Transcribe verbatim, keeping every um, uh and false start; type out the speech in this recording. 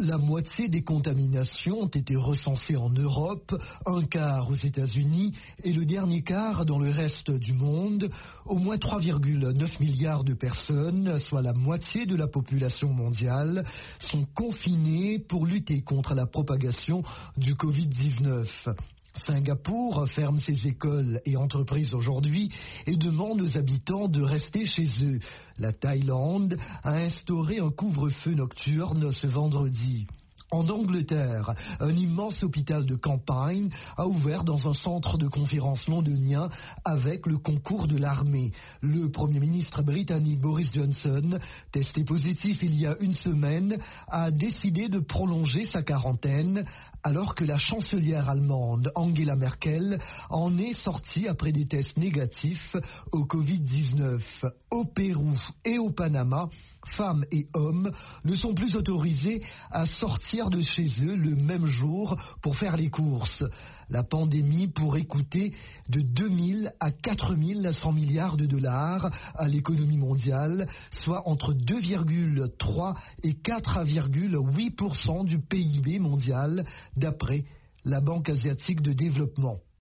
La moitié des contaminations ont été recensées en Europe, un quart aux États-Unis et le dernier quart dans le reste du monde. Au moins trois virgule neuf milliards de personnes, soit la moitié de la population mondiale, sont confinées pour lutter contre la propagation du covid dix-neuf. Singapour ferme ses écoles et entreprises aujourd'hui et demande aux habitants de rester chez eux. La Thaïlande a instauré un couvre-feu nocturne ce vendredi. En Angleterre, un immense hôpital de campagne a ouvert dans un centre de conférence londonien avec le concours de l'armée. Le Premier ministre britannique Boris Johnson, testé positif il y a une semaine, a décidé de prolonger sa quarantaine alors que la chancelière allemande Angela Merkel en est sortie après des tests négatifs au covid dix-neuf. Au Pérou et au Panama, femmes et hommes ne sont plus autorisés à sortir de chez eux le même jour pour faire les courses. La pandémie pourrait coûter de deux mille à quatre mille cent milliards de dollars à l'économie mondiale, soit entre deux virgule trois et quatre virgule huit pour cent du P I B mondial, d'après la Banque asiatique de développement.